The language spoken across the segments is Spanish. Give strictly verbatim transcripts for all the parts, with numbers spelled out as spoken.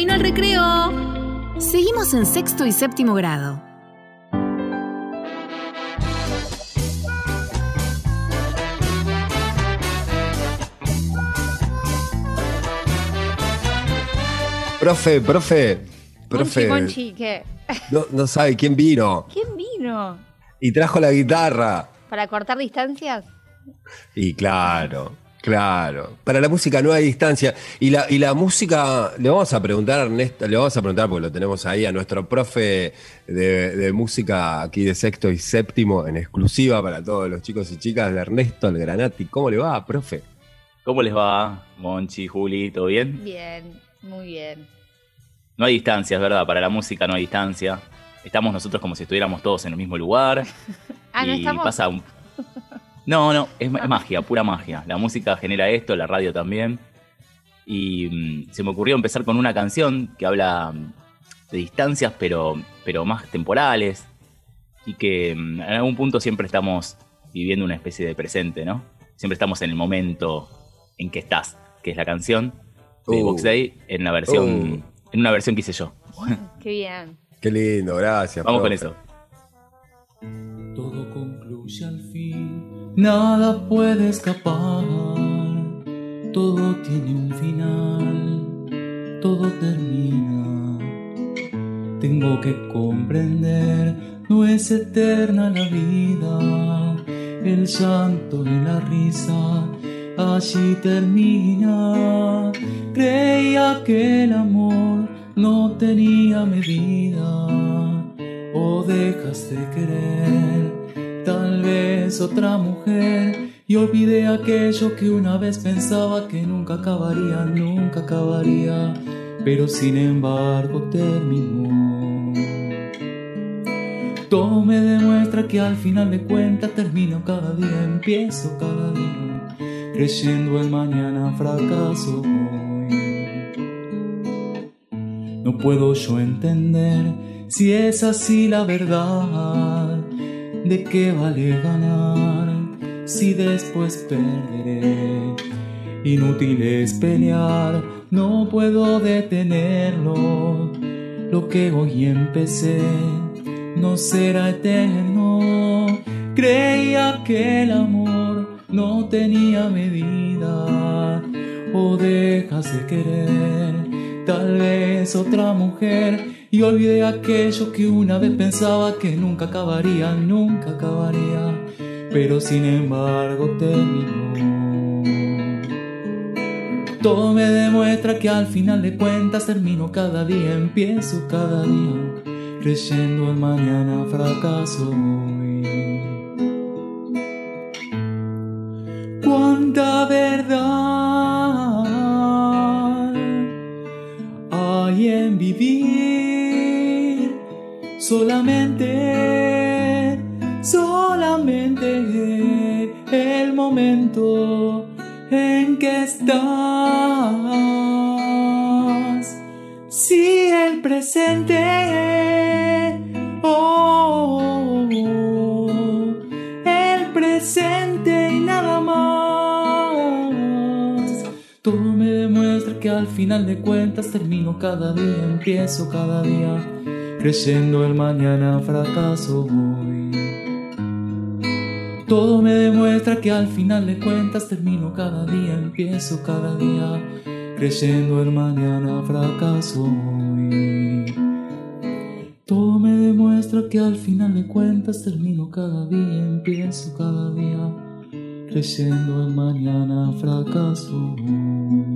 terminó el recreo. Seguimos en sexto y séptimo grado. Profe, profe, profe. Monchi, Monchi, ¿qué? No, no sabe quién vino. ¿Quién vino? Y trajo la guitarra. ¿Para cortar distancias? Y claro, claro. Para la música no hay distancia. Y la, y la música, le vamos a preguntar a Ernesto, le vamos a preguntar porque lo tenemos ahí, a nuestro profe de, de música aquí de sexto y séptimo, en exclusiva para todos los chicos y chicas, de Ernesto Algranati. ¿Cómo le va, profe? ¿Cómo les va, Monchi, Juli? ¿Todo bien? Bien, muy bien. No hay distancia, es verdad. Para la música no hay distancia. Estamos nosotros como si estuviéramos todos en el mismo lugar. Ah, ¿no y estamos? pasa un... No, no, es, es magia, pura magia. La música genera esto, la radio también. Y mmm, se me ocurrió empezar con una canción que habla de distancias, pero, pero más temporales. Y que mmm, en algún punto siempre estamos viviendo una especie de presente, ¿no? Siempre estamos en el momento en que estás, que es la canción de Uh. Box Day en la versión... Uh. En una versión que hice yo. Qué bien. Qué lindo, gracias. Vamos profe. con eso. Todo concluye al fin, nada puede escapar. Todo tiene un final, todo termina. Tengo que comprender, no es eterna la vida. El llanto y la risa allí termina. Creía que el amor no tenía medida. O dejas de querer tal vez otra mujer, y olvidé aquello que una vez pensaba que nunca acabaría, nunca acabaría, pero sin embargo terminó. Todo me demuestra que al final de cuentas termino cada día, empiezo cada día, creyendo en mañana fracaso hoy. No puedo yo entender si es así la verdad. ¿De qué vale ganar si después perderé? Inútil es pelear, no puedo detenerlo. Lo que hoy empecé no será eterno. Creía que el amor no tenía medida. O dejas de querer tal vez otra mujer, y olvidé aquello que una vez pensaba que nunca acabaría, nunca acabaría, pero sin embargo terminó. Todo me demuestra que al final de cuentas termino cada día, empiezo cada día, creyendo en mañana fracaso hoy. Cuánta verdad hay en vivir solamente, solamente el momento en que estás. Si el presente, oh, oh, oh, el presente y nada más. Todo me demuestra que al final de cuentas termino cada día, empiezo cada día, creyendo el mañana fracaso hoy. Todo me demuestra que al final de cuentas termino cada día, empiezo cada día, creyendo el mañana fracaso hoy. Todo me demuestra que al final de cuentas termino cada día, empiezo cada día, creyendo el mañana fracaso hoy.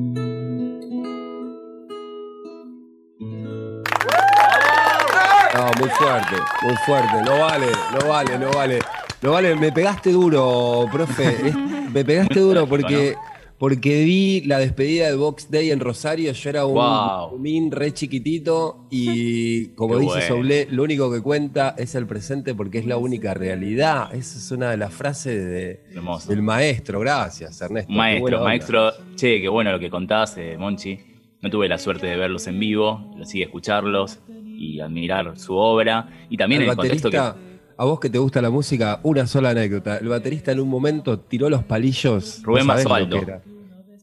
No, muy fuerte, muy fuerte. No vale, no vale, no vale. No vale, me pegaste duro, profe. Me pegaste duro porque, porque vi la despedida de Box Day en Rosario. Yo era un Wow. min re chiquitito y, como Qué dice bueno. Soblé, lo único que cuenta es el presente porque es la única realidad. Esa es una de las frases de, Hermoso. del maestro. Gracias, Ernesto. Qué Maestro, buena onda. maestro. Che, qué bueno lo que contás, eh, Monchi. No tuve la suerte de verlos en vivo, lo sigue escucharlos y admirar su obra. Y también El en el contexto que... baterista, a vos que te gusta la música, una sola anécdota. El baterista en un momento tiró los palillos. Rubén ¿vos sabés lo Basualdo. que era?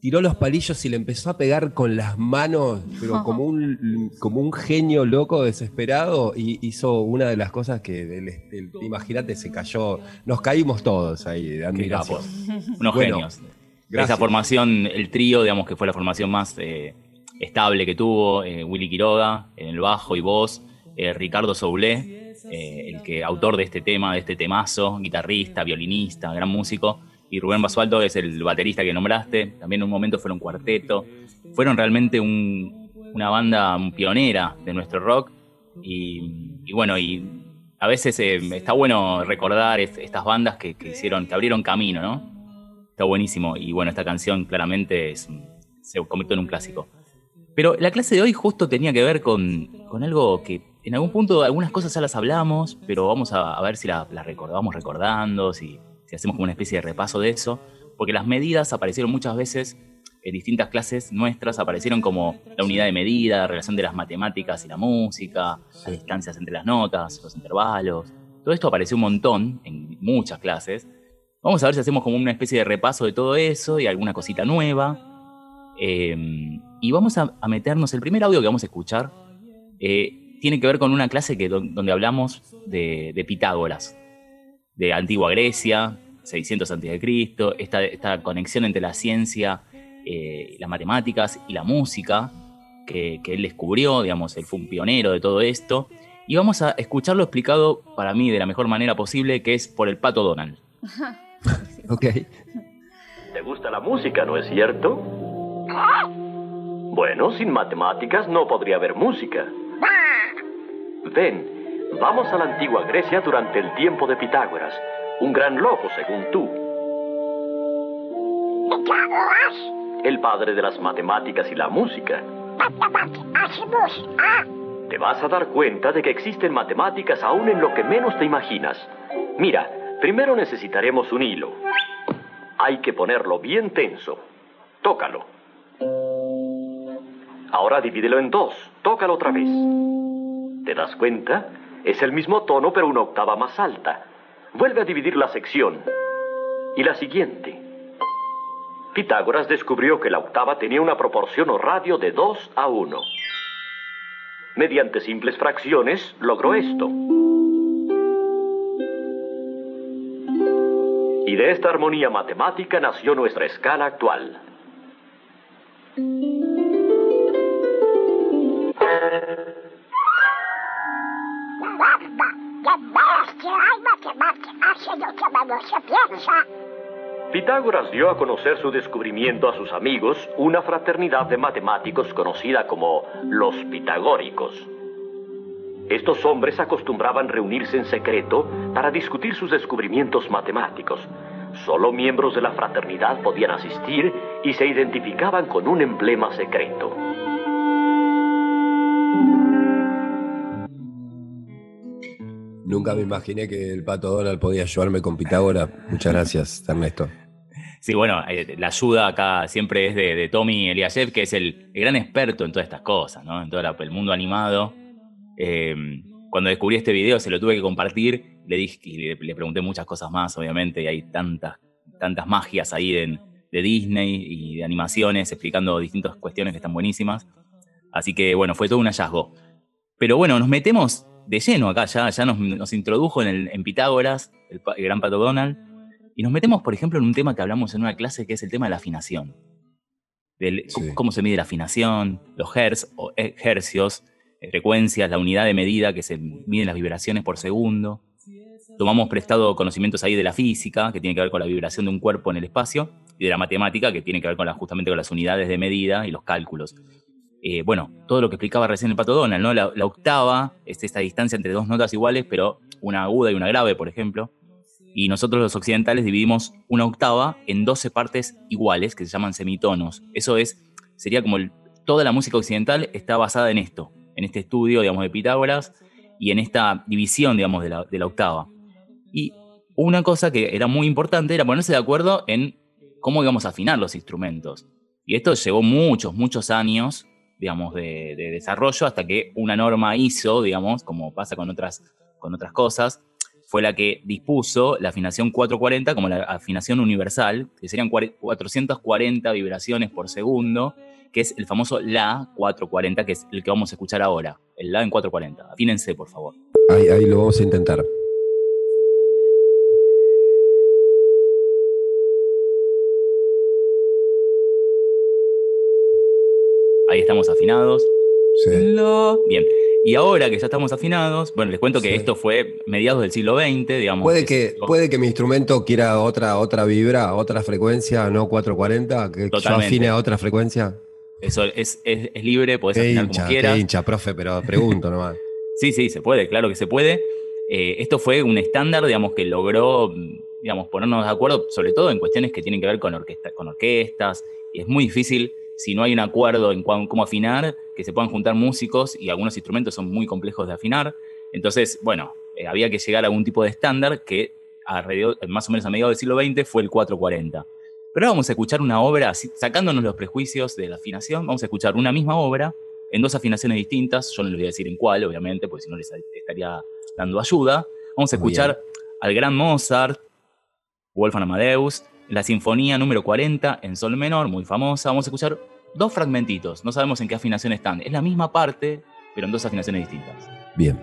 tiró los palillos y le empezó a pegar con las manos, pero como un, como un genio loco desesperado, y hizo una de las cosas que, el, el, imagínate, se cayó, nos caímos todos ahí de admiración. Unos bueno, genios. Gracias. Esa formación, el trío, digamos que fue la formación más eh, estable que tuvo, eh, Willy Quiroga en el bajo y voz, eh, Ricardo Soulé, eh, el que autor de este tema, de este temazo, guitarrista, violinista, gran músico, y Rubén Basualdo es el baterista que nombraste, también en un momento fueron cuarteto, fueron realmente un, una banda pionera de nuestro rock, y, y bueno, y a veces eh, está bueno recordar est- estas bandas que, que hicieron, que abrieron camino, ¿no? Está buenísimo, y bueno, esta canción claramente es, se convirtió en un clásico. Pero la clase de hoy justo tenía que ver con, con algo que en algún punto, algunas cosas ya las hablamos, pero vamos a, a ver si las la recordamos recordando, si... si hacemos como una especie de repaso de eso, porque las medidas aparecieron muchas veces en distintas clases nuestras, aparecieron como la unidad de medida, la relación de las matemáticas y la música, las distancias entre las notas, los intervalos, todo esto apareció un montón en muchas clases. Vamos a ver si hacemos como una especie de repaso de todo eso y alguna cosita nueva, eh, y vamos a, a meternos, el primer audio que vamos a escuchar eh, tiene que ver con una clase que, donde hablamos de, de Pitágoras, de Antigua Grecia, seiscientos antes de Cristo, esta, esta conexión entre la ciencia, eh, las matemáticas y la música que, que él descubrió, digamos, él fue un pionero de todo esto, y vamos a escucharlo explicado para mí de la mejor manera posible, que es por el Pato Donald. Ok. ¿Te gusta la música, no es cierto? Bueno, sin matemáticas no podría haber música. Ven, vamos a la antigua Grecia durante el tiempo de Pitágoras, un gran loco según tú. ¿Pitágoras? El padre de las matemáticas y la música. ¿Matemáticas y música? Te vas a dar cuenta de que existen matemáticas aún en lo que menos te imaginas. Mira, primero necesitaremos un hilo. Hay que ponerlo bien tenso. Tócalo. Ahora divídelo en dos. Tócalo otra vez. ¿Te das cuenta? Es el mismo tono, pero una octava más alta. Vuelve a dividir la sección. Y la siguiente. Pitágoras descubrió que la octava tenía una proporción o radio de dos a uno. Mediante simples fracciones, logró esto. Y de esta armonía matemática nació nuestra escala actual. Pitágoras dio a conocer su descubrimiento a sus amigos, una fraternidad de matemáticos conocida como los pitagóricos. Estos hombres acostumbraban reunirse en secreto para discutir sus descubrimientos matemáticos. Solo miembros de la fraternidad podían asistir y se identificaban con un emblema secreto. Nunca me imaginé que el Pato Donald podía ayudarme con Pitágoras. Muchas gracias, Ernesto. Sí, bueno, eh, la ayuda acá siempre es de, de Tommy Eliashev, que es el, el gran experto en todas estas cosas, ¿no? En todo la, el mundo animado. Eh, cuando descubrí este video se lo tuve que compartir, le dije y le, le pregunté muchas cosas más, obviamente, y hay tantas, tantas magias ahí de, de Disney y de animaciones explicando distintas cuestiones que están buenísimas. Así que, bueno, fue todo un hallazgo. Pero bueno, nos metemos de lleno acá, ya, ya nos, nos introdujo en, el, en Pitágoras, el, el gran Pato Donald, y nos metemos, por ejemplo, en un tema que hablamos en una clase, que es el tema de la afinación. Del, sí. cómo, cómo se mide la afinación, los hertz o hercios, frecuencias, la unidad de medida que se miden las vibraciones por segundo. Tomamos prestado conocimientos ahí de la física, que tiene que ver con la vibración de un cuerpo en el espacio, y de la matemática, que tiene que ver con la, justamente con las unidades de medida y los cálculos. Eh, bueno, todo lo que explicaba recién el Pato Donald, ¿no? La, la octava es esta distancia entre dos notas iguales, pero una aguda y una grave, por ejemplo. Y nosotros los occidentales dividimos una octava en doce partes iguales, que se llaman semitonos. Eso es, sería como el, toda la música occidental está basada en esto, en este estudio, digamos, de Pitágoras y en esta división, digamos, de la, de la octava. Y una cosa que era muy importante era ponerse de acuerdo en cómo íbamos a afinar los instrumentos. Y esto llevó muchos, muchos años, digamos, de, de desarrollo hasta que una norma hizo, digamos, como pasa con otras, con otras cosas, fue la que dispuso la afinación cuatrocientos cuarenta como la afinación universal, que serían cuatrocientas cuarenta vibraciones por segundo, que es el famoso La cuatrocientos cuarenta, que es el que vamos a escuchar ahora. El La en cuatrocientos cuarenta. Afínense, por favor. Ahí, ahí lo vamos a intentar. Ahí estamos afinados. Sí. La. Bien. Y ahora que ya estamos afinados, bueno, les cuento que Sí. esto fue mediados del siglo veinte, digamos. Puede que que, puede que mi instrumento quiera otra, otra vibra, otra frecuencia, no cuatrocientos cuarenta, que yo Totalmente. afine a otra frecuencia. Eso es, es, es libre, podés Qué afinar hincha, como quieras. qué hincha, profe, pero pregunto nomás. Sí, sí, se puede, claro que se puede. Eh, esto fue un estándar, digamos, que logró, digamos, ponernos de acuerdo, sobre todo en cuestiones que tienen que ver con, orquesta, con orquestas, y es muy difícil, si no hay un acuerdo en cuan, cómo afinar, que se puedan juntar músicos, y algunos instrumentos son muy complejos de afinar. Entonces, bueno, eh, había que llegar a algún tipo de estándar que alrededor, más o menos a mediados del siglo veinte fue el cuatrocientos cuarenta. Pero ahora vamos a escuchar una obra, así, sacándonos los prejuicios de la afinación, vamos a escuchar una misma obra en dos afinaciones distintas. Yo no les voy a decir en cuál, obviamente, porque si no les estaría dando ayuda. Vamos a escuchar al gran Mozart, Wolfgang Amadeus, la Sinfonía número cuarenta en sol menor, muy famosa. Vamos a escuchar dos fragmentitos, no sabemos en qué afinación están. Es la misma parte, pero en dos afinaciones distintas. Bien.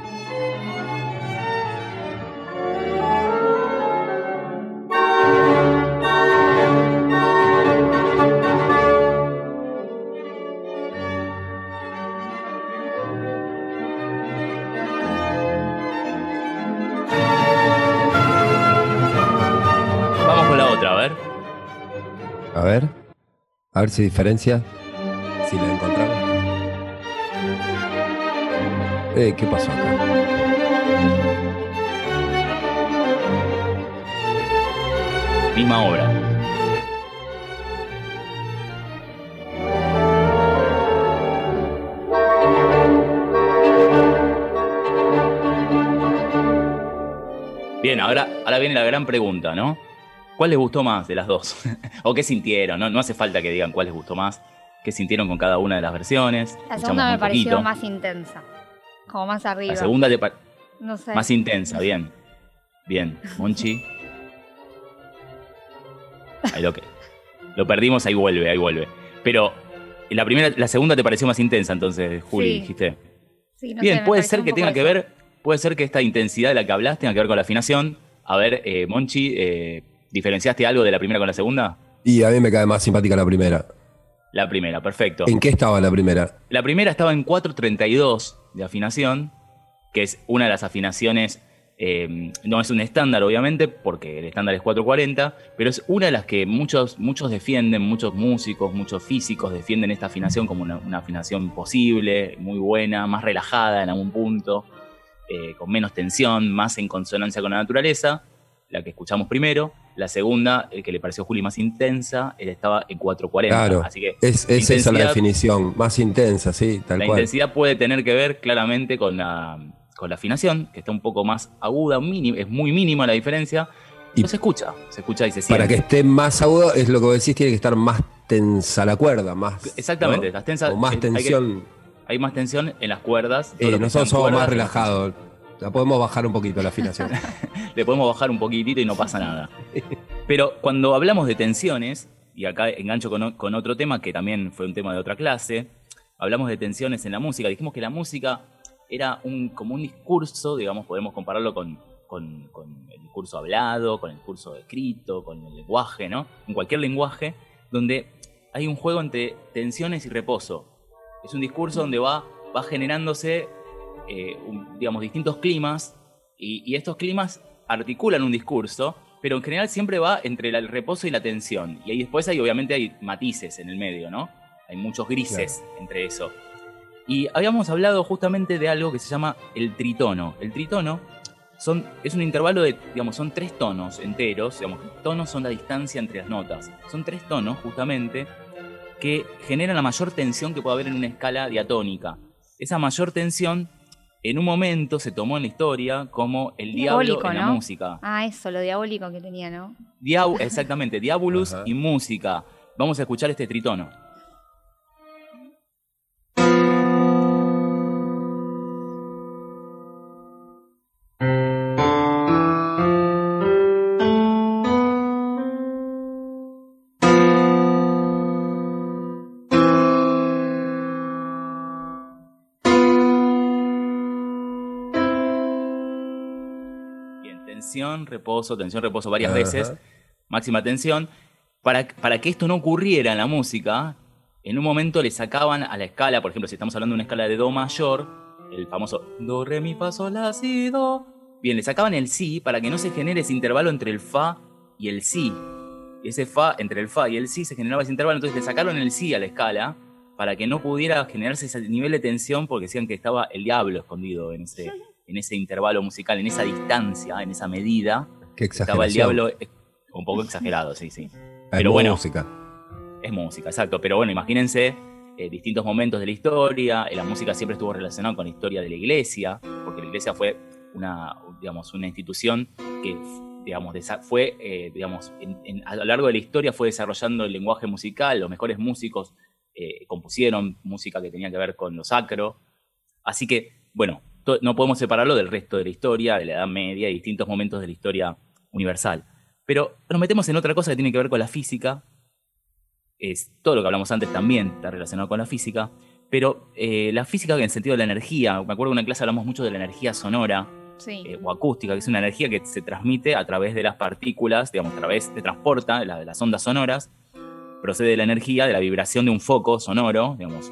Vamos con la otra, a ver. A ver. A ver si diferencia. Si la encontramos. Eh, ¿qué pasó acá? Misma obra. Bien, ahora, ahora viene la gran pregunta, ¿no? ¿Cuál les gustó más de las dos? ¿O qué sintieron? No, no hace falta que digan cuál les gustó más. ¿Qué sintieron con cada una de las versiones? La Escuchamos segunda me muy pareció poquito. más intensa. Como más arriba. La segunda te pa- No sé. más intensa, bien. Bien, Monchi. Ahí lo que. Lo perdimos, ahí vuelve, ahí vuelve. Pero la primera, la segunda te pareció más intensa, entonces, Juli, Sí. dijiste. Sí, no Bien, sé, me puede pareció ser un que poco tenga que eso. ver, puede ser que esta intensidad de la que hablas tenga que ver con la afinación. A ver, eh, Monchi, eh, ¿diferenciaste algo de la primera con la segunda? Y a mí me cae más simpática la primera. La primera, perfecto. ¿En qué estaba la primera? La primera estaba en cuatrocientos treinta y dos de afinación, que es una de las afinaciones, eh, no es un estándar obviamente, porque el estándar es cuatrocientos cuarenta, pero es una de las que muchos, muchos defienden, muchos músicos, muchos físicos defienden esta afinación como una, una afinación posible, muy buena, más relajada en algún punto, eh, con menos tensión, más en consonancia con la naturaleza, la que escuchamos primero. La segunda, el que le pareció a Juli más intensa, él estaba en cuatrocientos cuarenta. Claro, Así que es, es esa la intensidad- definición, más intensa, sí, tal la cual. intensidad puede tener que ver claramente con la, con la afinación, que está un poco más aguda, mínima, es muy mínima la diferencia. Y- No se escucha, se escucha y se siente. Para que esté más agudo, es lo que vos decís, tiene que estar más tensa la cuerda, más. Exactamente, ¿no? las tensas- O más hay que- tensión. Hay más tensión en las cuerdas. todo Eh, lo que nosotros sean somos más cuerdas, relajados. La podemos bajar un poquito la afinación. le podemos bajar un poquitito y no pasa nada. Pero cuando hablamos de tensiones, y acá engancho con, o- con otro tema que también fue un tema de otra clase, hablamos de tensiones en la música. Dijimos que la música era un, como un discurso, digamos, podemos compararlo con, con, con el discurso hablado, con el discurso escrito, con el lenguaje, ¿no? En cualquier lenguaje, donde hay un juego entre tensiones y reposo. Es un discurso donde va, va generándose, eh, un- digamos, distintos climas, y, y estos climas articulan un discurso, pero en general siempre va entre la- el reposo y la tensión. Y ahí después hay, obviamente, hay matices en el medio, ¿no? Hay muchos grises entre eso. Y habíamos hablado justamente de algo que se llama el tritono. El tritono son, es un intervalo de, digamos, son tres tonos enteros. Digamos, tonos son la distancia entre las notas. Son tres tonos, justamente, que generan la mayor tensión que puede haber en una escala diatónica. Esa mayor tensión, en un momento, se tomó en la historia como el diablo Diabólico, en la ¿no? música. Ah, eso, lo diabólico que tenía, ¿no? Diab- exactamente, Diabolus Ajá. y música. Vamos a escuchar este tritono. tensión, reposo, tensión, reposo varias Ajá. veces, máxima tensión. Para, para que esto no ocurriera en la música, en un momento le sacaban a la escala, por ejemplo, si estamos hablando de una escala de do mayor, el famoso do, re, mi, fa, sol, la, si, do. Bien, le sacaban el si para que no se genere ese intervalo entre el fa y el si. Ese fa, entre el fa y el si se generaba ese intervalo, entonces le sacaron el si a la escala para que no pudiera generarse ese nivel de tensión, porque decían que estaba el diablo escondido en ese, en ese intervalo musical, en esa distancia, en esa medida. Qué Estaba el exageración. diablo, eh, un poco exagerado, sí, sí. Hay Pero bueno, música. es música, exacto. Pero bueno, imagínense eh, distintos momentos de la historia. Eh, la música siempre estuvo relacionada con la historia de la iglesia, porque la iglesia fue una, digamos, una institución que, digamos, desa- fue, eh, digamos, en- en- a lo largo de la historia fue desarrollando el lenguaje musical. Los mejores músicos eh, compusieron música que tenía que ver con lo sacro. Así que, bueno, to- no podemos separarlo del resto de la historia, de la Edad Media y distintos momentos de la historia universal. Pero nos metemos en otra cosa que tiene que ver con la física. Es, todo lo que hablamos antes también está relacionado con la física, pero eh, la física en el sentido de la energía. Me acuerdo que en una clase hablamos mucho de la energía sonora Sí. eh, o acústica, que es una energía que se transmite a través de las partículas, digamos, a través de transporta de, la- de las ondas sonoras, procede de la energía, de la vibración de un foco sonoro, digamos,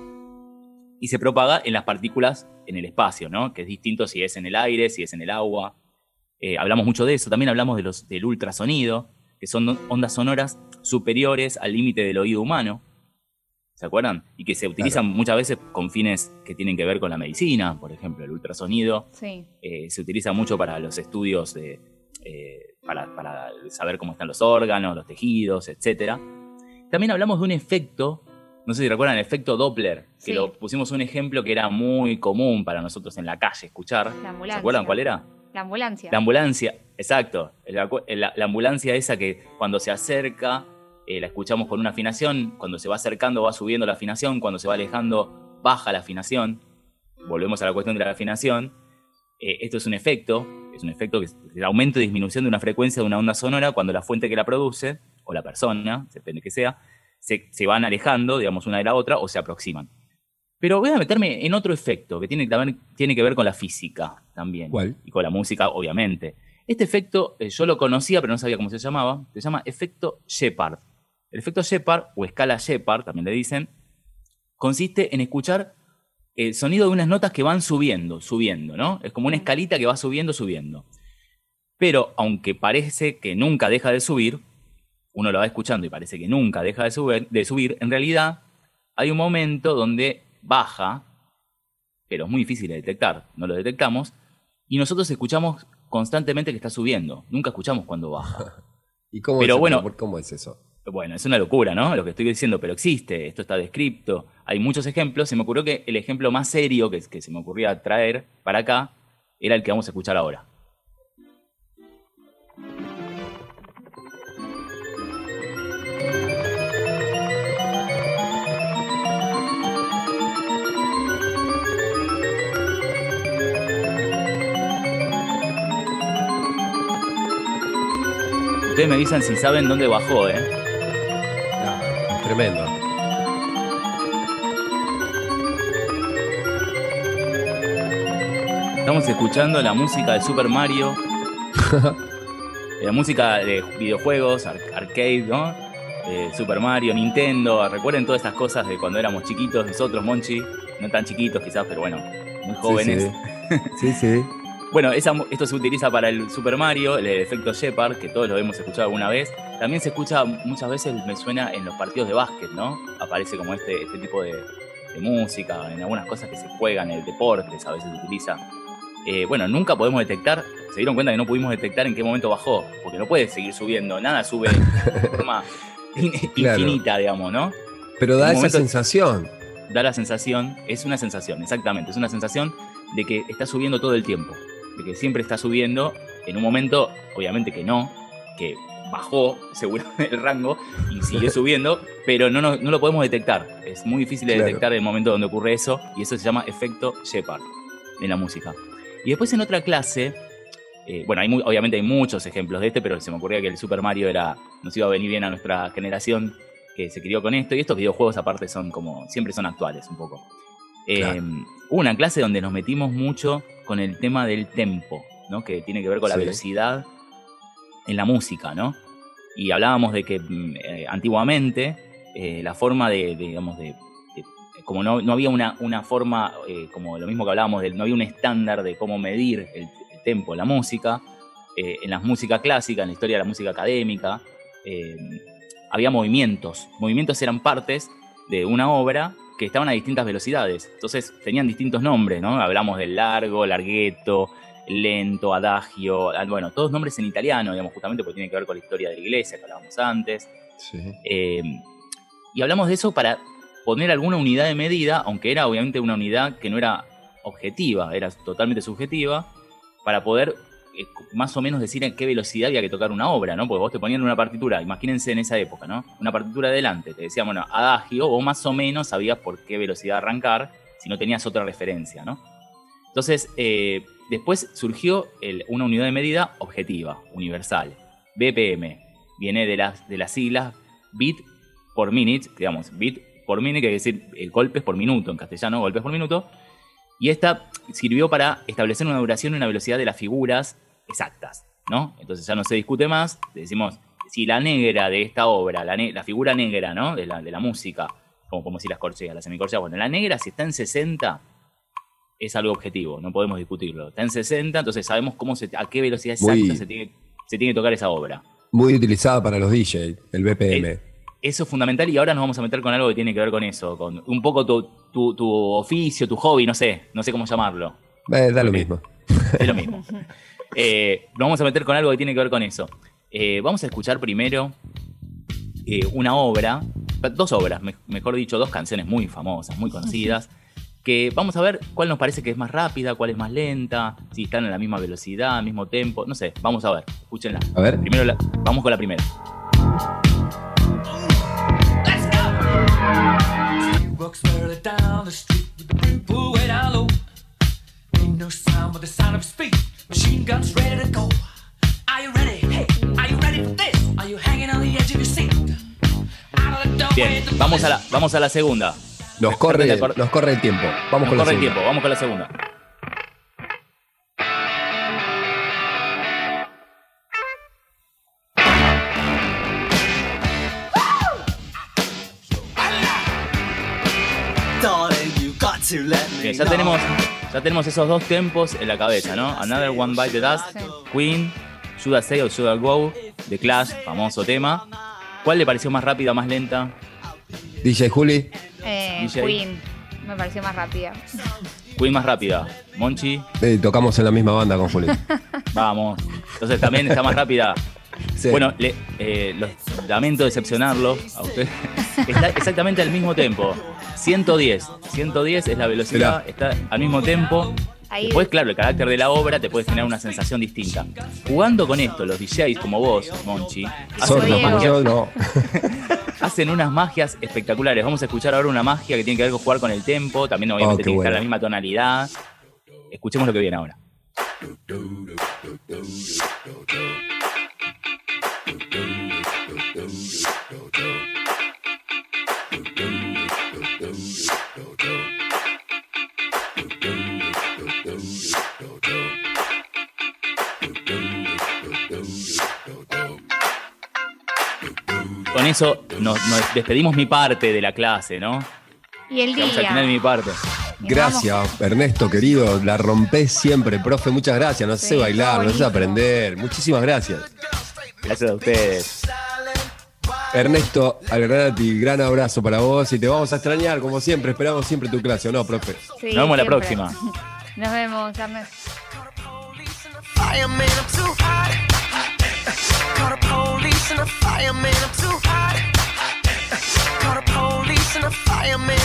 y se propaga en las partículas en el espacio, ¿no? Que es distinto si es en el aire, si es en el agua. Eh, hablamos mucho de eso. También hablamos de los, del ultrasonido, que son ondas sonoras superiores al límite del oído humano. ¿Se acuerdan? Y que se utilizan Claro. muchas veces con fines que tienen que ver con la medicina. Por ejemplo, el ultrasonido Sí. eh, se utiliza mucho para los estudios, de, eh, para, para saber cómo están los órganos, los tejidos, etcétera. También hablamos de un efecto, no sé si recuerdan el efecto Doppler, que Sí. lo pusimos un ejemplo que era muy común para nosotros en la calle escuchar. La ambulancia. ¿Se acuerdan cuál era? La ambulancia. La ambulancia, exacto. La, la- la ambulancia esa que cuando se acerca, eh, la escuchamos con una afinación, cuando se va acercando va subiendo la afinación, cuando se va alejando baja la afinación. Volvemos a la cuestión de la afinación. Eh, esto es un efecto, es un efecto que es el aumento y disminución de una frecuencia de una onda sonora cuando la fuente que la produce, o la persona, depende que sea, se, se van alejando, digamos, una de la otra o se aproximan. Pero voy a meterme en otro efecto que tiene, también, tiene que ver con la física también. ¿Cuál? Y con la música, obviamente. Este efecto eh, yo lo conocía, pero no sabía cómo se llamaba. Se llama efecto Shepard. El efecto Shepard, o escala Shepard, también le dicen, consiste en escuchar el sonido de unas notas que van subiendo, subiendo, ¿no? Es como una escalita que va subiendo, subiendo. Pero aunque parece que nunca deja de subir, uno lo va escuchando y parece que nunca deja de subir, de subir, en realidad hay un momento donde baja, pero es muy difícil de detectar, no lo detectamos, y nosotros escuchamos constantemente que está subiendo, nunca escuchamos cuando baja. ¿Y cómo, Pero es, bueno- cómo es eso? Bueno, es una locura, ¿no? Lo que estoy diciendo, pero existe, esto está descrito, hay muchos ejemplos. Se me ocurrió que el ejemplo más serio que, que se me ocurría traer para acá era el que vamos a escuchar ahora. Ustedes me avisan si saben dónde bajó, ¿eh? Ah, es tremendo. Estamos escuchando la música de Super Mario, la música de videojuegos, ar- arcade, ¿no? Eh, Super Mario, Nintendo. Recuerden todas estas cosas de cuando éramos chiquitos, nosotros, Monchi, no tan chiquitos quizás, pero bueno, muy jóvenes. Sí, sí. sí, sí. Bueno, esa, mu- esto se utiliza para el Super Mario, el efecto Shepard, que todos lo hemos escuchado alguna vez. También se escucha muchas veces, me suena en los partidos de básquet, ¿no? Aparece como este, este tipo de, de música, en algunas cosas que se juegan, en el deporte, a veces se utiliza. Eh, bueno, nunca podemos detectar, se dieron cuenta que no pudimos detectar en qué momento bajó, porque no puede seguir subiendo, nada sube de forma in- Claro. infinita, digamos, ¿no? Pero da En un esa momento- sensación. Da la sensación, es una sensación, exactamente, es una sensación de que está subiendo todo el tiempo, de que siempre está subiendo, en un momento, obviamente que no, que bajó seguro el rango y sigue subiendo, pero no, no, no lo podemos detectar, es muy difícil de Claro. detectar el momento donde ocurre eso, y eso se llama efecto Shepard en la música. Y después en otra clase, eh, bueno, hay muy- obviamente hay muchos ejemplos de este, pero se me ocurría que el Super Mario era, nos iba a venir bien a nuestra generación que se crió con esto, y estos videojuegos aparte son como, siempre son actuales un poco. Eh, Claro. Hubo una clase donde nos metimos mucho con el tema del tempo, ¿no? Que tiene que ver con la Sí. velocidad en la música, ¿no? Y hablábamos de que eh, antiguamente eh, la forma de, de digamos, de, de como no, no había una, una forma, eh, como lo mismo que hablábamos, de, no había un estándar de cómo medir el, el tempo de la música. Eh, en la música clásica, en la historia de la música académica, eh, había movimientos. Movimientos eran partes de una obra que estaban a distintas velocidades. Entonces tenían distintos nombres, ¿no? Hablamos del largo, larghetto, lento, adagio, bueno, todos nombres en italiano, digamos, justamente porque tiene que ver con la historia de la iglesia que hablábamos antes. Sí. Eh, y hablamos de eso para poner alguna unidad de medida, aunque era obviamente una unidad que no era objetiva, era totalmente subjetiva, para poder eh, más o menos decir en qué velocidad había que tocar una obra, ¿no? Porque vos te ponían una partitura, imagínense en esa época, ¿no? Una partitura adelante, te decían, bueno, adagio, vos más o menos sabías por qué velocidad arrancar, si no tenías otra referencia, ¿no? Entonces, eh, después surgió el, una unidad de medida objetiva, universal, B P M. Viene de las, de las siglas beat por minute, digamos, beat por minute, que quiere decir eh, golpes por minuto, en castellano, golpes por minuto. Y esta sirvió para establecer una duración y una velocidad de las figuras exactas, ¿no? Entonces ya no se discute más, decimos, si la negra de esta obra, la, ne- la figura negra, ¿no? De la, de la música, como, como si las corcheas, las semicorcheas, bueno, la negra si está en sesenta... es algo objetivo, no podemos discutirlo. Está en sesenta, entonces sabemos cómo se, a qué velocidad exacta Muy, se, tiene, se tiene que tocar esa obra. Muy utilizada para los D J, el B P M. Eh, eso es fundamental y ahora nos vamos a meter con algo que tiene que ver con eso, con un poco tu, tu, tu oficio, tu hobby, no sé, no sé cómo llamarlo. Eh, da lo mismo. Es lo mismo. Eh, nos vamos a meter con algo que tiene que ver con eso. Eh, vamos a escuchar primero eh, una obra, dos obras, me, mejor dicho, dos canciones muy famosas, muy conocidas, que vamos a ver cuál nos parece que es más rápida, cuál es más lenta, si están a la misma velocidad, mismo tempo, no sé, vamos a ver, escúchenla. A ver. Primero la, vamos con la primera. Bien, vamos a la, vamos a la segunda. Nos corre, nos corre el tiempo. Vamos Nos con la corre el segunda. tiempo, vamos con la segunda. Bien, ya tenemos, ya tenemos esos dos tempos en la cabeza, ¿no? Another One Bite the Dust, Sí. Queen, Should I Stay or Should I Go, The Clash, famoso tema. ¿Cuál le pareció más rápida, más lenta? D J Juli. Eh, D J. Queen, me pareció más rápida. Queen más rápida. Monchi, Eh, tocamos en la misma banda con Juli. vamos. Entonces también está más rápida. Sí. Bueno, le, eh, los, lamento decepcionarlo a usted. Está exactamente al mismo tempo. ciento diez. ciento diez es la velocidad, está al mismo tempo. Ahí- Después, claro, el carácter de la obra te puede generar una sensación distinta. Jugando con esto, los D Js como vos, Monchi, hacen Nosotros, unas, Diego. como magias, yo, no. hacen unas magias espectaculares. Vamos a escuchar ahora una magia que tiene que ver con jugar con el tempo. También obviamente Oh, qué tiene que estar bueno. en la misma tonalidad. Escuchemos lo que viene ahora. Con eso nos, nos despedimos mi parte de la clase, ¿no? Y el Vamos al final de día. mi parte. Gracias, Ernesto, querido. La rompés siempre, profe. Muchas gracias. Nos hace Sí, bailar, nos hace bonito. aprender. Muchísimas gracias. Gracias a ustedes. Ernesto Algranati, gran abrazo para vos y te vamos a extrañar, como siempre. Esperamos siempre tu clase, ¿o no, profe? Sí, Nos vemos la siempre. próxima. Nos vemos, Ernesto. Fireman, I'm too hot. Call the police and the fireman, I'm too hot. Call the police and the fireman.